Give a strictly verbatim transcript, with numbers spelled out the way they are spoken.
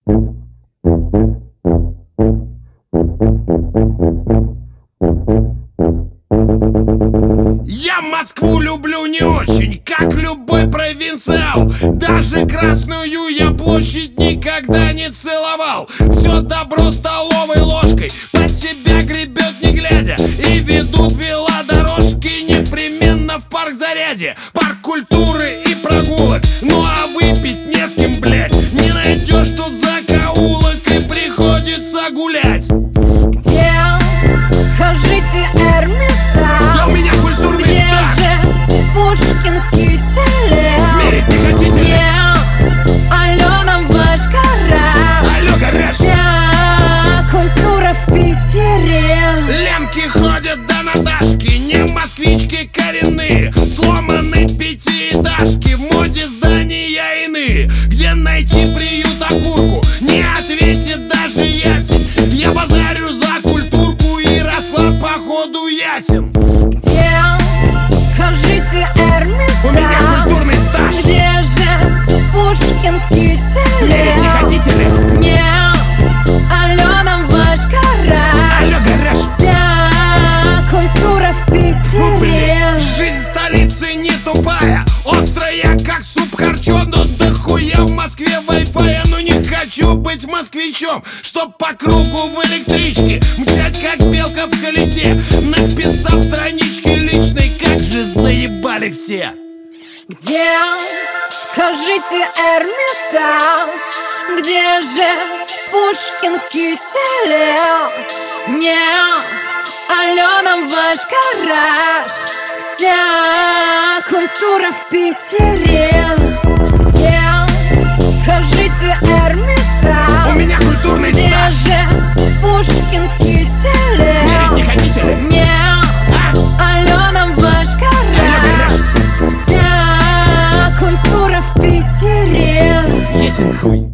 Я Москву люблю не очень, как любой провинциал. Даже Красную я площадь никогда не целовал. Все добро столовой ложкой под себя гребет не глядя. И ведут велодорожки непременно в парк Зарядье, парк культуры и прогулок. Ну а выпить не с кем, блять, не найдешь тут закоулок, и приходится гулять. Где, скажите, Эрмитаж? Да у меня культурный Где стаж. же Пушкинский теле? Смерить не хотите? Где Алена ваш гараж? Алло, гараж. Вся культура в Питере. Лемки ходят до Наташки, не москвички коренные. Сломаны пятиэтажки, в моде здания иные. Где найти приют окурку, не ответит даже ясень. Я базарю за культурку, и расклад походу ясен. Где, скажите, Эрмитаж? У меня культурный стаж. Где же Пушкинский теле? Смерить не хотите ли? Не Алена ваш гараж. Алло, гараж. Вся культура в Ну, блин, Питере. жизнь в столице не тупая, острая, как суп харчо. Но дохуя в Москве вай-фая, но не хочу быть москвичом, чтоб по кругу в электричке мчать, как белка в колесе, написав странички личной. Как же заебали все. Где, скажите, Эрмитаж? Где же Пушкинский теле? Не Алена ваш гараж. Вся культура в Питере. Где, скажите, Эрмитаж? У меня культурный Где стаж. же Пушкинский теле? Смерить не хотите ли? Не А? Алена ваш гараж. Вся культура в Питере. Ясен хуй.